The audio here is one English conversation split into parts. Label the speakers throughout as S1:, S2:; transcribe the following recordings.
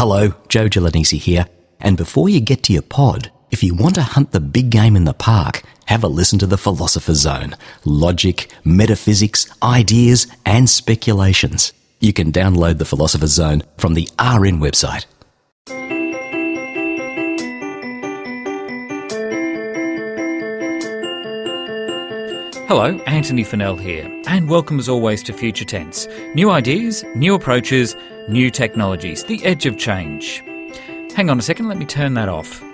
S1: Hello, Joe Gelanisi here. And before you get to your pod, if you want to hunt the big game in the park, have a listen to the Philosopher's Zone. Logic, metaphysics, ideas and speculations. You can download the Philosopher's Zone from the RN website.
S2: Hello, Anthony Fennell here, and welcome as always to Future Tense. New ideas, new approaches, new technologies, the edge of change. Hang on a second, let me turn that off.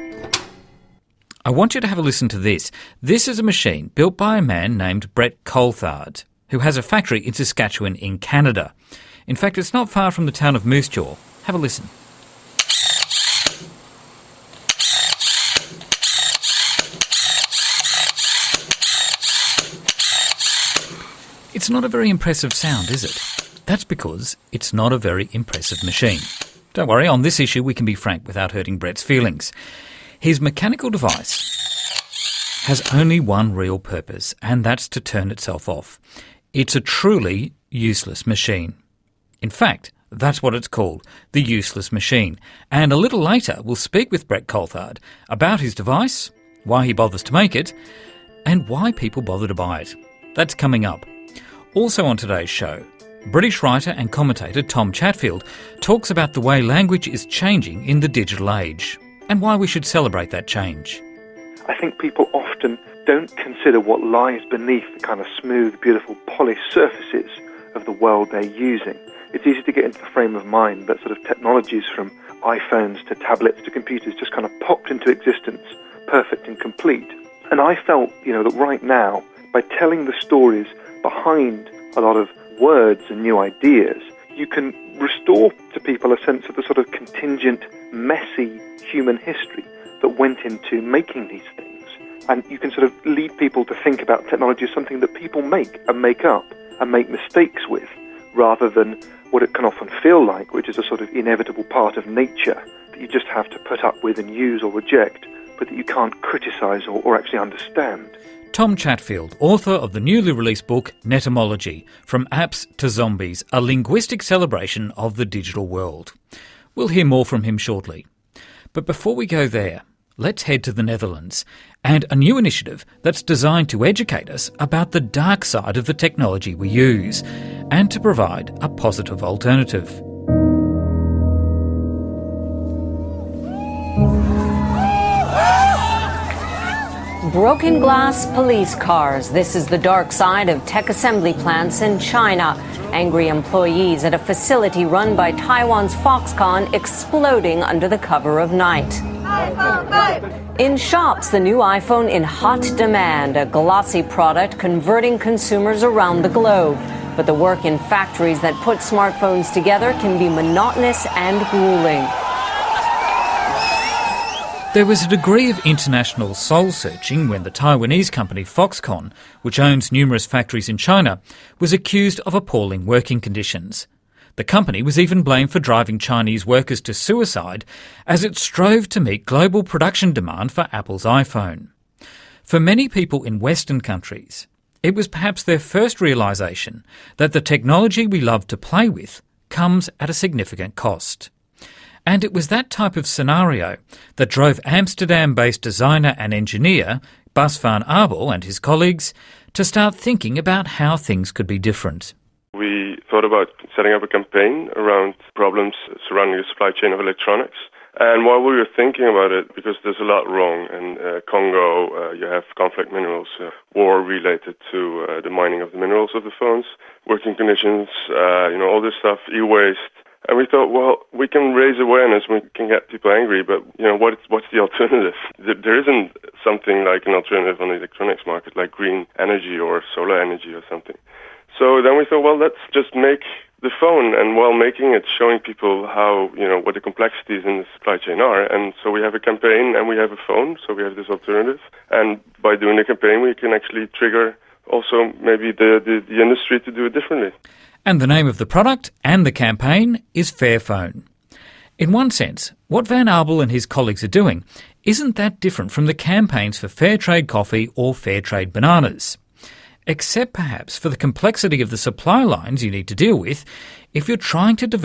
S2: I want you to have a listen to this. This is a machine built by a man named Brett Coulthard, who has a factory in Saskatchewan in Canada. In fact, it's not far from the town of Moose Jaw. Have a listen. It's not a very impressive sound, is it? That's because it's not a very impressive machine. Don't worry, on this issue we can be frank without hurting Brett's feelings. His mechanical device has only one real purpose, and that's to turn itself off. It's a truly useless machine. In fact, that's what it's called, the useless machine. And a little later we'll speak with Brett Coulthard about his device, why he bothers to make it, and why people bother to buy it. That's coming up. Also on today's show, British writer and commentator Tom Chatfield talks about the way language is changing in the digital age and why we should celebrate that change.
S3: I think people often don't consider what lies beneath the kind of smooth, beautiful, polished surfaces of the world they're using. It's easy to get into the frame of mind that sort of technologies from iPhones to tablets to computers just kind of popped into existence, perfect and complete. And I felt, that right now, by telling the stories behind a lot of words and new ideas, you can restore to people a sense of the sort of contingent, messy human history that went into making these things. And you can sort of lead people to think about technology as something that people make and make up and make mistakes with, rather than what it can often feel like, which is a sort of inevitable part of nature that you just have to put up with and use or reject, but that you can't criticize or actually understand.
S2: Tom Chatfield, author of the newly released book Netomology, From Apps to Zombies, a linguistic celebration of the digital world. We'll hear more from him shortly. But before we go there, let's head to the Netherlands and a new initiative that's designed to educate us about the dark side of the technology we use and to provide a positive alternative.
S4: Broken glass police cars. This is the dark side of tech assembly plants in China. Angry employees at a facility run by Taiwan's Foxconn exploding under the cover of night. In shops, the new iPhone in hot demand, a glossy product converting consumers around the globe. But the work in factories that put smartphones together can be monotonous and grueling.
S2: There was a degree of international soul-searching when the Taiwanese company Foxconn, which owns numerous factories in China, was accused of appalling working conditions. The company was even blamed for driving Chinese workers to suicide as it strove to meet global production demand for Apple's iPhone. For many people in Western countries, it was perhaps their first realisation that the technology we love to play with comes at a significant cost. And it was that type of scenario that drove Amsterdam-based designer and engineer Bas van Abel and his colleagues to start thinking about how things could be different.
S5: We thought about setting up a campaign around problems surrounding the supply chain of electronics. And while we were thinking about it, because there's a lot wrong, in Congo you have conflict minerals, war related to the mining of the minerals of the phones, working conditions, all this stuff, e-waste. And we thought, well, we can raise awareness, we can get people angry, but what's the alternative? There isn't something like an alternative on the electronics market, like green energy or solar energy or something. So then we thought, well, let's just make the phone, and while making it, showing people how, what the complexities in the supply chain are. And so we have a campaign and we have a phone, so we have this alternative. And by doing the campaign, we can actually trigger also maybe the industry to do it differently.
S2: And the name of the product and the campaign is Fairphone. In one sense, what Van Abel and his colleagues are doing isn't that different from the campaigns for fair trade coffee or fair trade bananas. Except perhaps for the complexity of the supply lines you need to deal with if you're trying to develop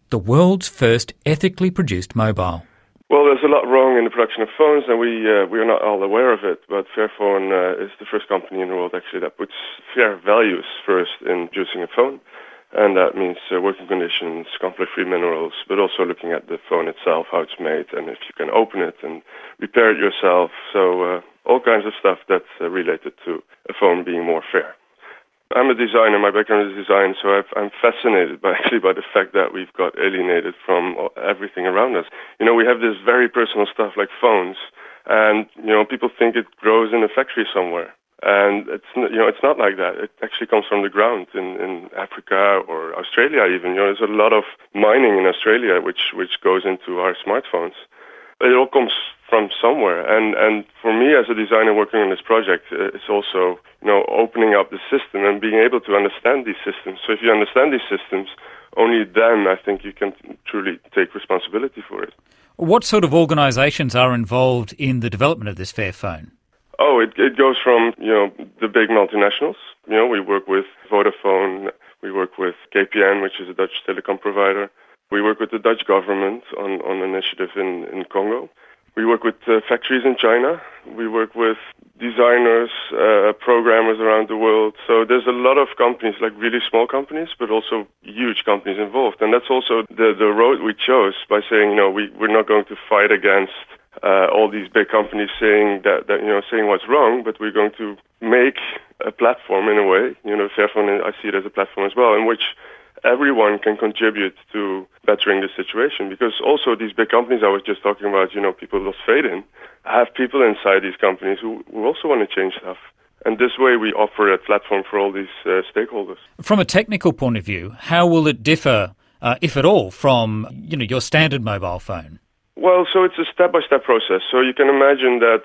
S2: the world's first ethically produced mobile.
S5: Well, there's a lot wrong in the production of phones, and we are not all aware of it. But Fairphone is the first company in the world actually that puts fair values first in producing a phone, and that means working conditions, conflict-free minerals, but also looking at the phone itself, how it's made, and if you can open it and repair it yourself. So all kinds of stuff that's related to a phone being more fair. I'm a designer. My background is design, so I'm fascinated by the fact that we've got alienated from everything around us. We have this very personal stuff like phones, and people think it grows in a factory somewhere, and it's not like that. It actually comes from the ground in Africa or Australia even. There's a lot of mining in Australia which goes into our smartphones. It all comes from somewhere, and for me as a designer working on this project, it's also opening up the system and being able to understand these systems. So if you understand these systems, only then I think you can truly take responsibility for it.
S2: What sort of organisations are involved in the development of this Fairphone?
S5: Oh, it goes from the big multinationals. We work with Vodafone, we work with KPN, which is a Dutch telecom provider. We work with the Dutch government on an initiative in Congo. We work with factories in China. We work with designers, programmers around the world. So there's a lot of companies, like really small companies, but also huge companies involved. And that's also the road we chose by saying, we're not going to fight against all these big companies saying saying what's wrong, but we're going to make a platform in a way. Fairphone, I see it as a platform as well, in which everyone can contribute to bettering the situation, because also these big companies I was just talking about, people lost faith in, have people inside these companies who also want to change stuff. And this way we offer a platform for all these stakeholders. From
S2: a technical point of view, how will it differ, if at all, from your standard mobile phone?
S5: Well, so it's a step-by-step process. So you can imagine that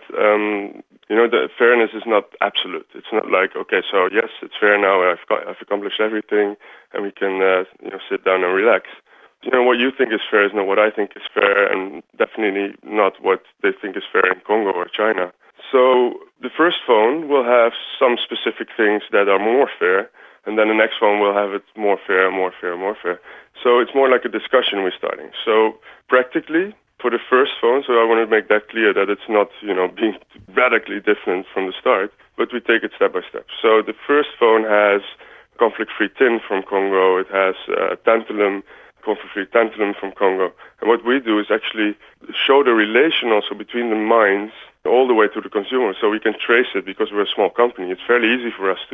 S5: the fairness is not absolute. It's not like, okay, so yes, it's fair now. I've accomplished everything, and we can sit down and relax. What you think is fair is not what I think is fair, and definitely not what they think is fair in Congo or China. So the first phone will have some specific things that are more fair, and then the next phone will have it more fair, more fair, more fair. So it's more like a discussion we're starting. So practically, for the first phone, so I want to make that clear that it's not, being radically different from the start, but we take it step by step. So the first phone has conflict-free tin from Congo. It has tantalum, conflict-free tantalum from Congo. And what we do is actually show the relation also between the mines all the way to the consumer, so we can trace it because we're a small company. It's fairly easy for us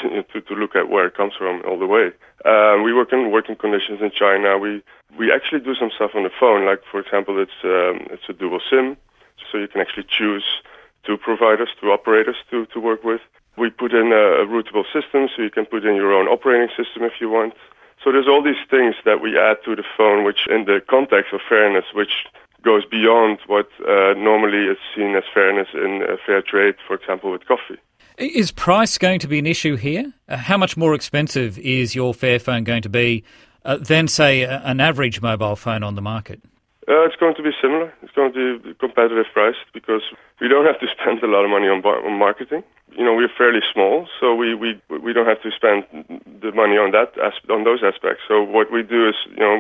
S5: to look at where it comes from all the way. We work in working conditions in China. We actually do some stuff on the phone, like for example, it's a dual SIM, so you can actually choose two providers, two operators to work with. We put in a routable system, so you can put in your own operating system if you want. So there's all these things that we add to the phone, which in the context of fairness, which goes beyond what normally is seen as fairness in fair trade, for example, with coffee.
S2: Is price going to be an issue here? How much more expensive is your Fairphone going to be than, say, an average mobile phone on the market?
S5: It's going to be similar. It's going to be competitive priced because we don't have to spend a lot of money on marketing. We're fairly small, so we don't have to spend the money on those aspects. So what we do is,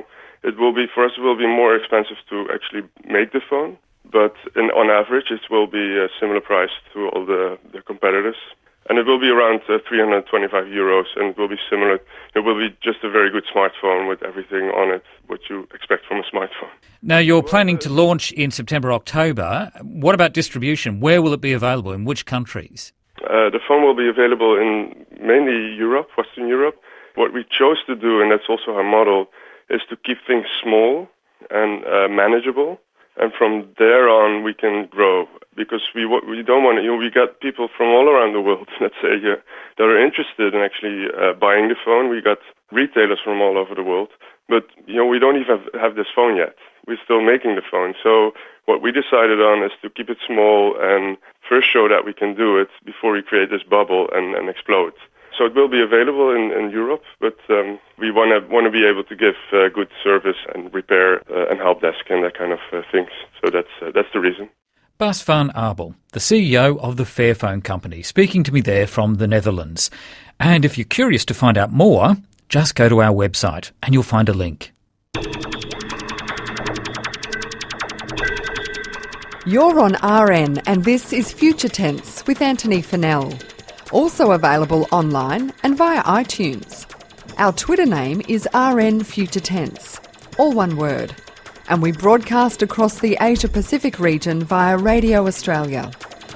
S5: it will be more expensive to actually make the phone, but on average it will be a similar price to all the competitors. And it will be around 325 euros, and it will be similar. It will be just a very good smartphone with everything on it, what you expect from a smartphone.
S2: Now, you're planning to launch in September, October. What about distribution? Where will it be available? In which countries?
S5: The phone will be available in mainly Europe, Western Europe. What we chose to do, and that's also our model, is to keep things small and manageable. And from there on, we can grow, because we don't want to. We got people from all around the world, let's say, that are interested in actually buying the phone. We got retailers from all over the world, but we don't even have this phone yet. We're still making the phone. So what we decided on is to keep it small and first show that we can do it before we create this bubble and explode. So it will be available in Europe, but we want to be able to give good service and repair and help desk and that kind of things. So that's the reason.
S2: Bas van Abel, the CEO of the Fairphone company, speaking to me there from the Netherlands. And if you're curious to find out more, just go to our website and you'll find a link.
S6: You're on RN and this is Future Tense with Anthony Fennell. Also available online and via iTunes. Our Twitter name is RN Future Tense, all one word. And we broadcast across the Asia-Pacific region via Radio Australia.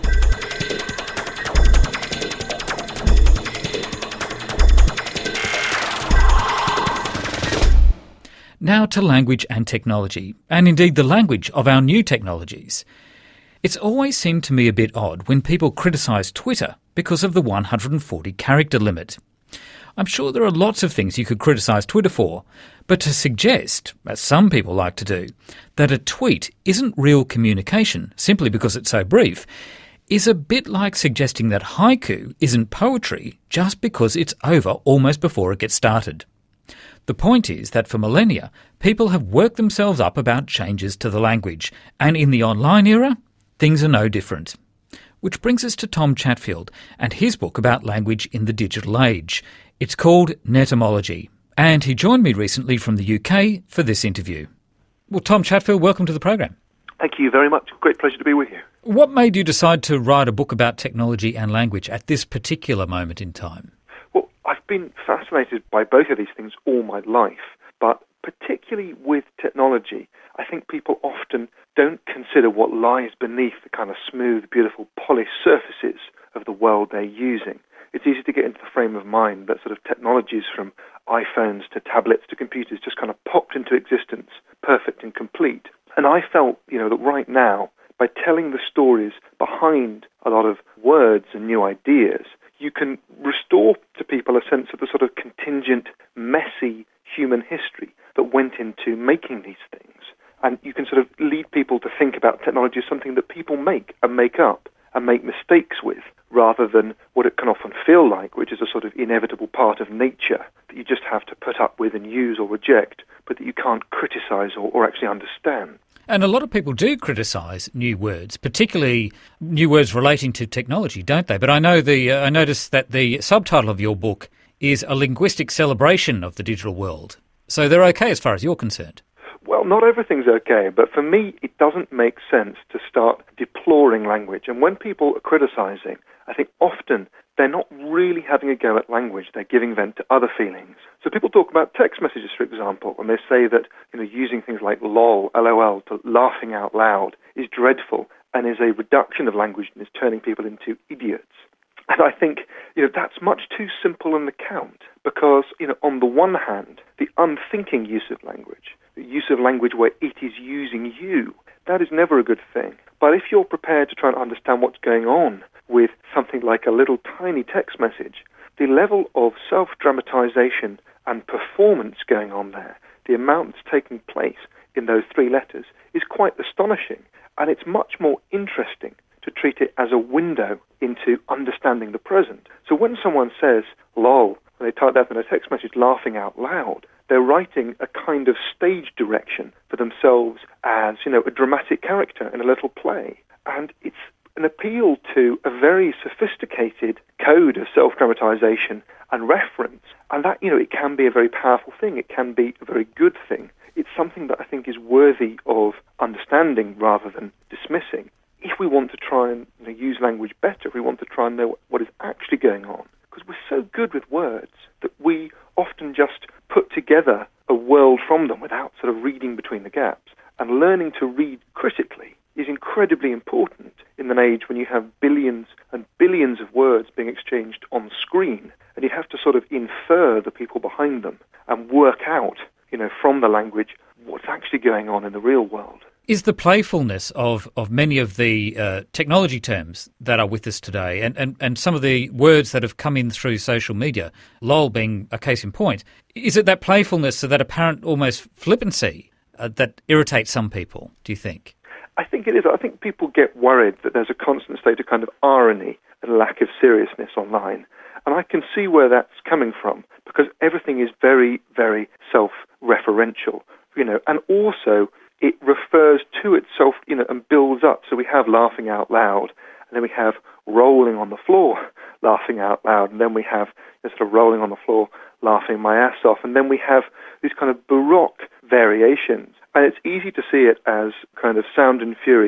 S2: Now to language and technology, and indeed the language of our new technologies. It's always seemed to me a bit odd when people criticise Twitter because of the 140-character limit. I'm sure there are lots of things you could criticise Twitter for, but to suggest, as some people like to do, that a tweet isn't real communication simply because it's so brief is a bit like suggesting that haiku isn't poetry just because it's over almost before it gets started. The point is that for millennia, people have worked themselves up about changes to the language, and in the online era, things are no different. Which brings us to Tom Chatfield and his book about language in the digital age. It's called Netomology, and he joined me recently from the UK for this interview. Well, Tom Chatfield, welcome to the program.
S3: Thank you very much. Great pleasure to be with you.
S2: What made you decide to write a book about technology and language at this particular moment in time?
S3: Well, I've been fascinated by both of these things all my life, but particularly with technology, I think people often don't consider what lies beneath the kind of smooth, beautiful, polished surfaces of the world they're using. It's easy to get into the frame of mind that sort of technologies from iPhones to tablets to computers just kind of popped into existence, perfect and complete. And I felt, that right now, by telling the stories behind a lot of words and new ideas, you can restore to people a sense of the sort of contingent, messy human history that went into making these things. And you can sort of lead people to think about technology as something that people make and make up and make mistakes with, rather than what it can often feel like, which is a sort of inevitable part of nature that you just have to put up with and use or reject, but that you can't criticize or actually understand.
S2: And a lot of people do criticise new words, particularly new words relating to technology, don't they? But I know I noticed that the subtitle of your book is A Linguistic Celebration of the Digital World. So they're okay as far as you're concerned.
S3: Well, not everything's okay, but for me, it doesn't make sense to start deploring language. And when people are criticizing, I think often they're not really having a go at language. They're giving vent to other feelings. So people talk about text messages, for example, and they say that using things like lol, LOL, to laughing out loud is dreadful and is a reduction of language and is turning people into idiots. And I think, that's much too simple an account because, on the one hand, the unthinking use of language, the use of language where it is using you, that is never a good thing. But if you're prepared to try and understand what's going on with something like a little tiny text message, the level of self-dramatization and performance going on there, the amount that's taking place in those three letters is quite astonishing. And it's much more interesting to treat it as a window into understanding the present. So when someone says, lol, when they type that in a text message, laughing out loud, they're writing a kind of stage direction for themselves as, a dramatic character in a little play. And it's an appeal to a very sophisticated code of self-dramatization and reference. And that, it can be a very powerful thing. It can be a very good thing. It's something that I think is worthy of understanding rather than dismissing. If we want to try and use language better, if we want to try and know what is actually going on, because we're so good with words that we often just put together a world from them without sort of reading between the gaps. And learning to read critically is incredibly important in an age when you have billions and billions of words being exchanged on screen, and you have to sort of infer the people behind them and work out, from the language what's actually going on in the real world.
S2: Is the playfulness of many of the technology terms that are with us today and some of the words that have come in through social media, lol being a case in point, is it that playfulness or that apparent almost flippancy that irritates some people, do you think?
S3: I think it is. I think people get worried that there's a constant state of kind of irony and lack of seriousness online. And I can see where that's coming from because everything is very, very self-referential, and also it refers to itself, and builds up. So we have laughing out loud, and then we have rolling on the floor, laughing out loud, and then we have sort of rolling on the floor, laughing my ass off, and then we have these kind of baroque variations. And it's easy to see it as kind of sound and fury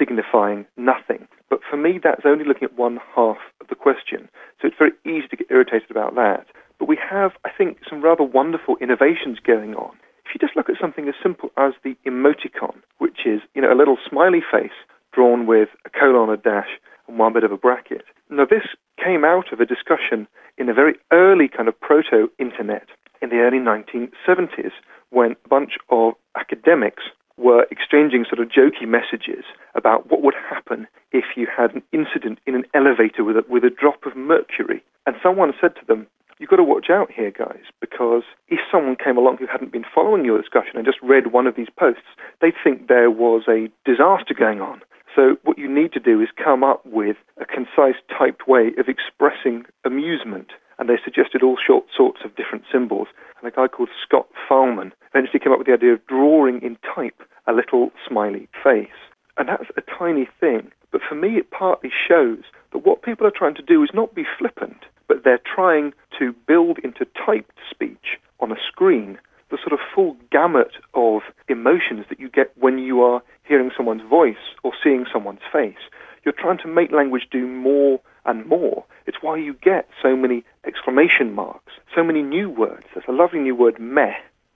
S3: signifying nothing. But for me, that's only looking at one half of the question. So it's very easy to get irritated about that. But we have, I think, some rather wonderful innovations going on. If you just look at something as simple as the emoticon, which is, a little smiley face drawn with a colon, a dash, and one bit of a bracket. Now, this came out of a discussion in a very early kind of proto-internet in the early 1970s, when a bunch of academics were exchanging sort of jokey messages about what would happen if you had an incident in an elevator with a drop of mercury. And someone said to them, "You've got to watch out here, guys, because if someone came along who hadn't been following your discussion and just read one of these posts, they'd think there was a disaster going on. So what you need to do is come up with a concise, typed way of expressing amusement." And they suggested all sorts of different symbols. And a guy called Scott Fahlman eventually came up with the idea of drawing in type a little smiley face. And that's a tiny thing. But for me, it partly shows that what people are trying to do is not be flippant, but they're trying to build into typed speech on a screen the sort of full gamut of emotions that you get when you are hearing someone's voice or seeing someone's face. You're trying to make language do more and more. It's why you get so many exclamation marks, so many new words. There's a lovely new word, meh,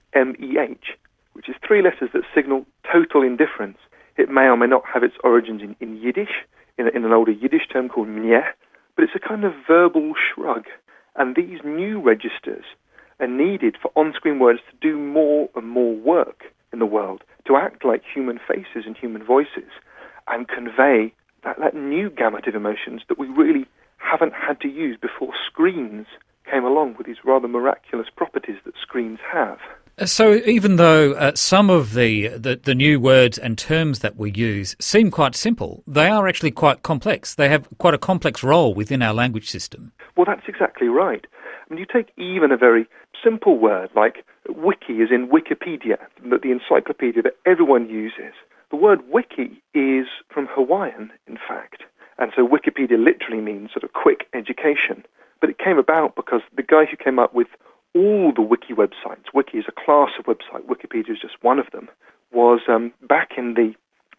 S3: M-E-H, which is 3 letters that signal total indifference. It may or may not have its origins in Yiddish, in an older Yiddish term called mnieh, but it's a kind of verbal shrug. And these new registers are needed for on-screen words to do more and more work in the world, to act like human faces and human voices, and convey that new gamut of emotions that we really haven't had to use before screens came along with these rather miraculous properties that screens have.
S2: So even though some of the new words and terms that we use seem quite simple, they are actually quite complex. They have quite a complex role within our language system.
S3: Well, that's exactly right. I mean, you take even a very simple word like wiki, as in Wikipedia, the encyclopedia that everyone uses. The word wiki is from Hawaiian, in fact. And so Wikipedia literally means sort of quick education. But it came about because the guy who came up with all the wiki websites, wiki is a class of website, Wikipedia is just one of them, was back in the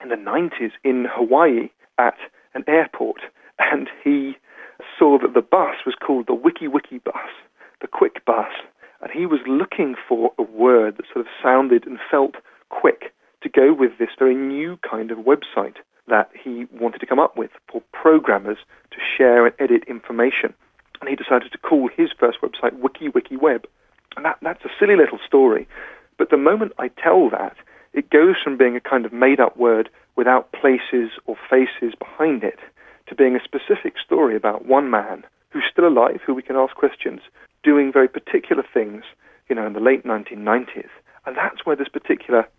S3: 90s in Hawaii at an airport. And he saw that the bus was called the Wiki bus, the quick bus. And he was looking for a word that sort of sounded and felt quick to go with this very new kind of website that he wanted to come up with for programmers to share and edit information. And he decided to call his first website WikiWeb. And that's a silly little story. But the moment I tell that, it goes from being a kind of made-up word without places or faces behind it to being a specific story about one man who's still alive, who we can ask questions, doing very particular things, in the late 1990s. And that's where this particular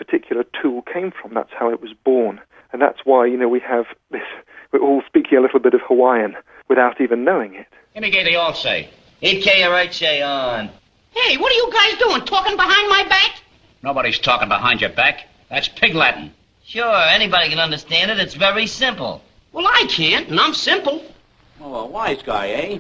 S3: tool came from. That's how it was born. And that's why, we have this, we're all speaking a little bit of Hawaiian without even knowing it.
S7: Let me get the all say. Ike on.
S8: Hey, what are you guys doing? Talking behind my back?
S7: Nobody's talking behind your back. That's pig Latin.
S8: Sure, anybody can understand it. It's very simple. Well, I can't, and I'm simple.
S7: Oh, a wise guy, eh?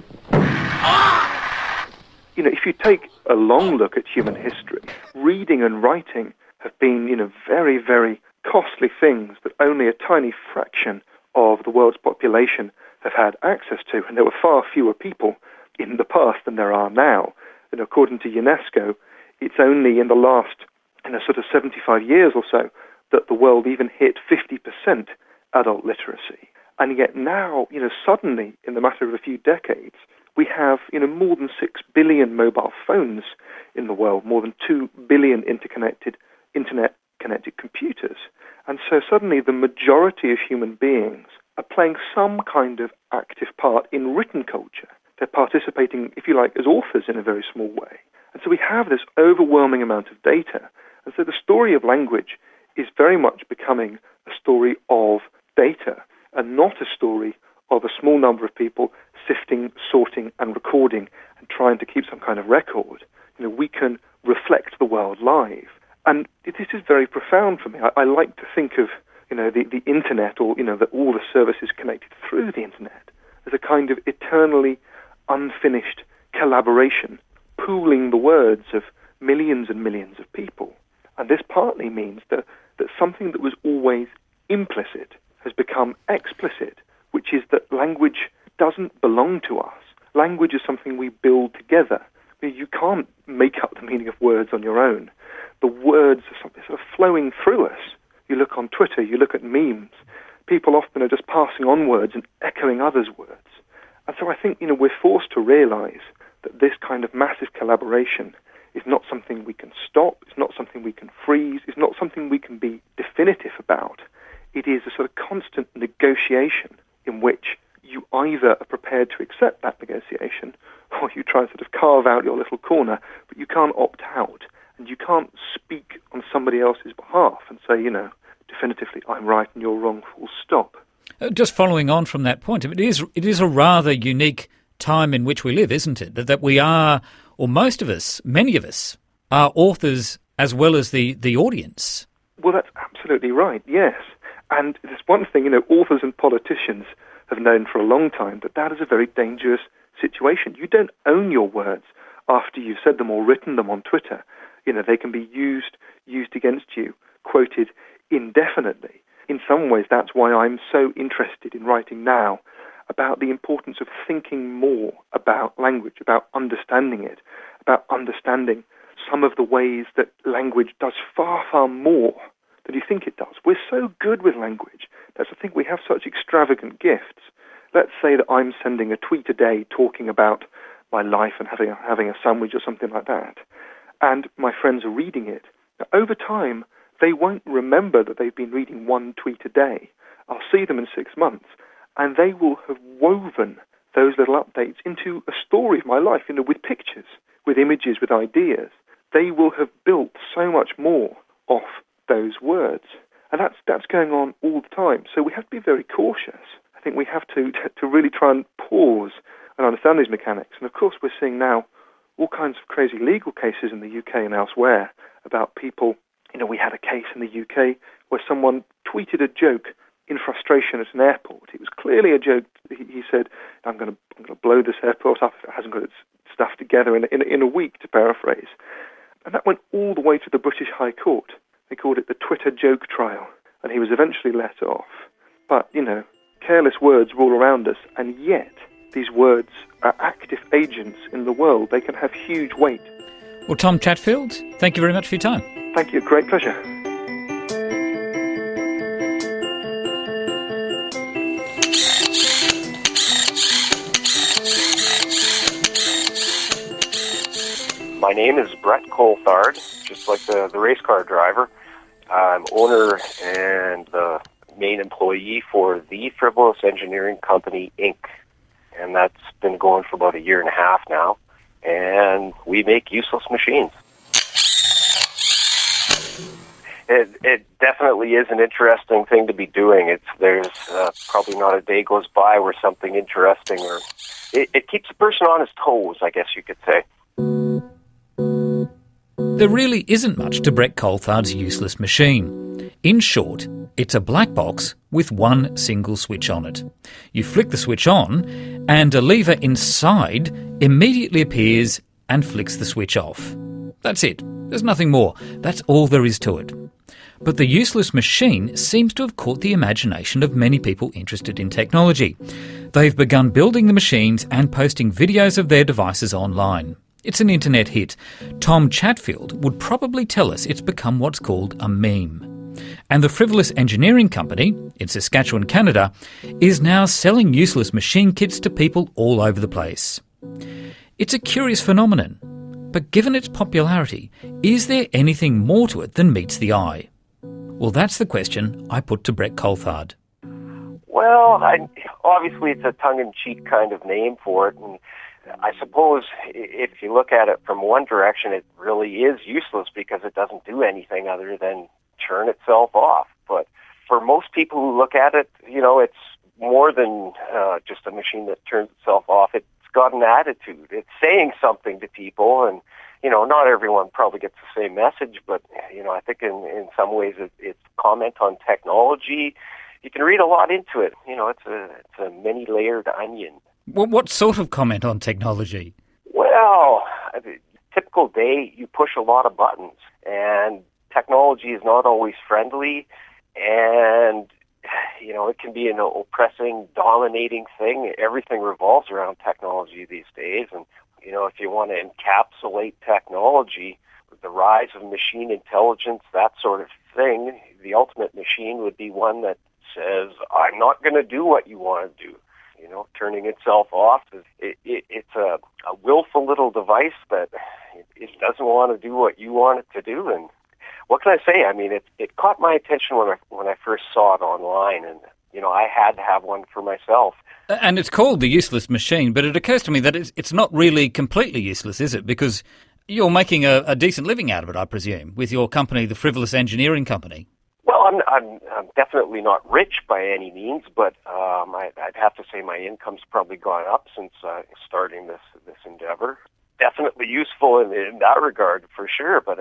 S3: If you take a long look at human history, reading and writing have been, very, very costly things that only a tiny fraction of the world's population have had access to. And there were far fewer people in the past than there are now. And according to UNESCO, it's only in the last, sort of 75 years or so that the world even hit 50% adult literacy. And yet now, suddenly, in the matter of a few decades, we have, more than 6 billion mobile phones in the world, more than 2 billion internet-connected computers. And so suddenly the majority of human beings are playing some kind of active part in written culture. They're participating, if you like, as authors in a very small way. And so we have this overwhelming amount of data. And so the story of language is very much becoming a story of data and not a story of a small number of people sifting, sorting, and recording and trying to keep some kind of record. We can reflect the world live. And this is very profound for me. I like to think of, the internet or, all the services connected through the internet as a kind of eternally unfinished collaboration, pooling the words of millions and millions of people. And this partly means that something that was always implicit has become explicit, which is that language doesn't belong to us. Language is something we build together. You can't make up the meaning of words on your own. The words are something sort of flowing through us. You look on Twitter, you look at memes. People often are just passing on words and echoing others' words. And so I think, we're forced to realize that this kind of massive collaboration is not something we can stop, it's not something we can freeze, it's not something we can be definitive about. It is a sort of constant negotiation in which you either are prepared to accept that negotiation or you try and sort of carve out your little corner, but you can't opt out and you can't speak on somebody else's behalf and say, definitively, I'm right and you're wrong, full stop.
S2: Just following on from that point, it is a rather unique time in which we live, isn't it? That we are, or most of us, many of us, are authors as well as the audience.
S3: Well, that's absolutely right, yes. And there's one thing, authors and politicians have known for a long time that is a very dangerous situation. You don't own your words after you've said them or written them on Twitter. They can be used against you, quoted indefinitely. In some ways, that's why I'm so interested in writing now about the importance of thinking more about language, about understanding it, about understanding some of the ways that language does far, far more than you think it does. We're so good with language. That's the thing, we have such extravagant gifts. Let's say that I'm sending a tweet a day talking about my life and having a sandwich or something like that, and my friends are reading it. Now, over time, they won't remember that they've been reading one tweet a day. I'll see them in 6 months, and they will have woven those little updates into a story of my life, with pictures, with images, with ideas. They will have built so much more off those words. And that's going on all the time. So we have to be very cautious. I think we have to really try and pause and understand these mechanics. And of course we're seeing now all kinds of crazy legal cases in the UK and elsewhere about people. We had a case in the UK where someone tweeted a joke in frustration at an airport. It was clearly a joke. He said, I'm going to blow this airport up if it hasn't got its stuff together in a week, to paraphrase. And that went all the way to the British High Court. They called it the Twitter joke trial, and he was eventually let off. But, careless words rule around us, and yet these words are active agents in the world. They can have huge weight.
S2: Well, Tom Chatfield, thank you very much for your time.
S3: Thank you. Great pleasure.
S9: My name is Brett Coulthard, just like the race car driver. I'm owner and the main employee for the Frivolous Engineering Company, Inc., and that's been going for about 1.5 years now, and we make useless machines. It definitely is an interesting thing to be doing. There's probably not a day goes by where something interesting, or it keeps a person on his toes, I guess you could say.
S2: There really isn't much to Brett Coulthard's useless machine. In short, it's a black box with one single switch on it. You flick the switch on, and a lever inside immediately appears and flicks the switch off. That's it. There's nothing more. That's all there is to it. But the useless machine seems to have caught the imagination of many people interested in technology. They've begun building the machines and posting videos of their devices online. It's an internet hit. Tom Chatfield would probably tell us it's become what's called a meme. And the Frivolous Engineering Company, in Saskatchewan, Canada, is now selling useless machine kits to people all over the place. It's a curious phenomenon, but given its popularity, is there anything more to it than meets the eye? Well, that's the question I put to Brett Coulthard.
S9: Well, obviously it's a tongue-in-cheek kind of name for it, and I suppose if you look at it from one direction, it really is useless because it doesn't do anything other than turn itself off. But for most people who look at it, it's more than just a machine that turns itself off. It's got an attitude. It's saying something to people, and not everyone probably gets the same message, but I think in some ways it's comment on technology. You can read a lot into it. It's a many-layered onion.
S2: Well, what sort of comment on technology?
S9: Well, typical day, you push a lot of buttons, and technology is not always friendly, and, it can be an oppressing, dominating thing. Everything revolves around technology these days. And, if you want to encapsulate technology, the rise of machine intelligence, that sort of thing, the ultimate machine would be one that says, I'm not going to do what you want to do. Turning itself off. It's a willful little device that it doesn't want to do what you want it to do. And what can I say? I mean, it caught my attention when I first saw it online, and I had to have one for myself.
S2: And it's called the Useless Machine, but it occurs to me that it's not really completely useless, is it? Because you're making a decent living out of it, I presume, with your company, the Frivolous Engineering Company.
S9: Well, I'm definitely not rich by any means, but I'd have to say my income's probably gone up since starting this endeavor. Definitely useful in that regard, for sure. But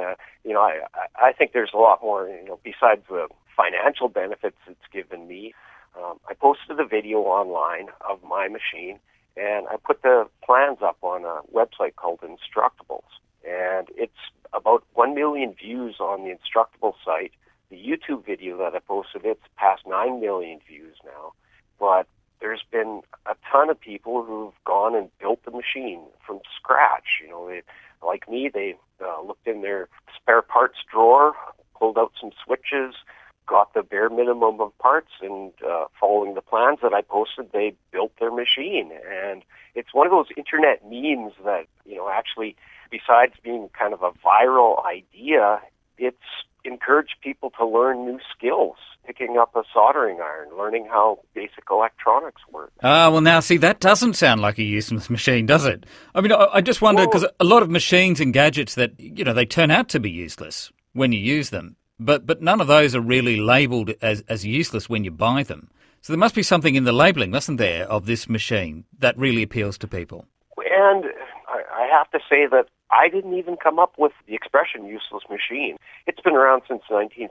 S9: I think there's a lot more. Besides the financial benefits it's given me. I posted a video online of my machine, and I put the plans up on a website called Instructables, and it's about 1 million views on the Instructables site. The YouTube video that I posted, it's past 9 million views now. But there's been a ton of people who've gone and built the machine from scratch. Like me, they looked in their spare parts drawer, pulled out some switches, got the bare minimum of parts, and following the plans that I posted, they built their machine. And it's one of those internet memes that, actually, besides being kind of a viral idea, it's encouraged people to learn new skills, picking up a soldering iron, learning how basic electronics work.
S2: Well, now, see, that doesn't sound like a useless machine, does it? I mean, I just wonder, because a lot of machines and gadgets that, they turn out to be useless when you use them, but none of those are really labelled as useless when you buy them. So there must be something in the labelling, mustn't there, of this machine that really appeals to people?
S9: And I have to say that I didn't even come up with the expression useless machine. It's been around since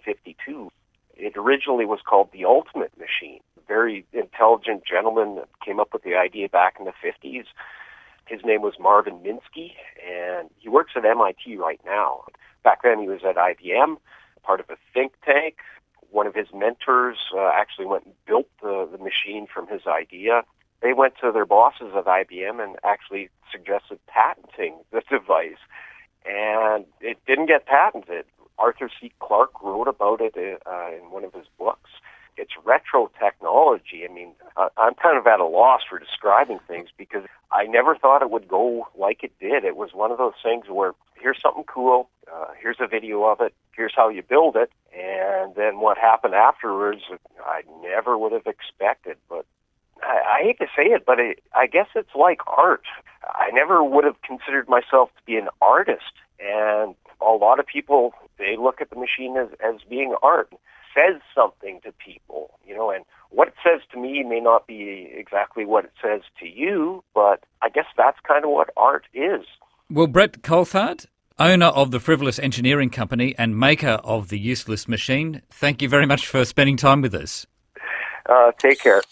S9: 1952. It originally was called the Ultimate Machine. A very intelligent gentleman that came up with the idea back in the 50s. His name was Marvin Minsky, and he works at MIT right now. Back then he was at IBM, part of a think tank. One of his mentors actually went and built the machine from his idea. They went to their bosses at IBM and actually suggested patenting the device. And it didn't get patented. Arthur C. Clarke wrote about it in one of his books. It's retro technology. I mean, I'm kind of at a loss for describing things because I never thought it would go like it did. It was one of those things where here's something cool, here's a video of it, here's how you build it, and then what happened afterwards, I never would have expected. But I hate to say it, but I guess it's like art. I never would have considered myself to be an artist, and a lot of people, they look at the machine as being art. It says something to people, and what it says to me may not be exactly what it says to you, but I guess that's kind of what art is.
S2: Well, Brett Coulthard, owner of the Frivolous Engineering Company and maker of the Useless Machine, thank you very much for spending time with us.
S9: Take care.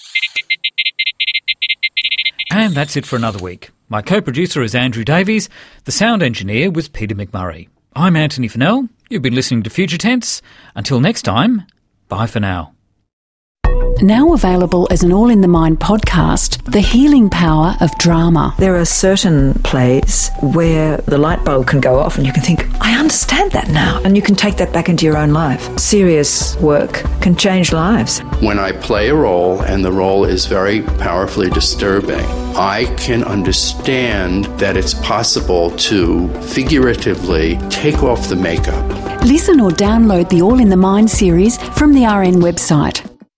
S2: And that's it for another week. My co-producer is Andrew Davies. The sound engineer was Peter McMurray. I'm Anthony Fennell. You've been listening to Future Tense. Until next time, bye for now.
S10: Now available as an All in the Mind podcast, The Healing Power of Drama.
S11: There are certain plays where the light bulb can go off and you can think, I understand that now. And you can take that back into your own life. Serious work can change lives.
S12: When I play a role and the role is very powerfully disturbing, I can understand that it's possible to figuratively take off the makeup.
S10: Listen or download the All in the Mind series from the RN website.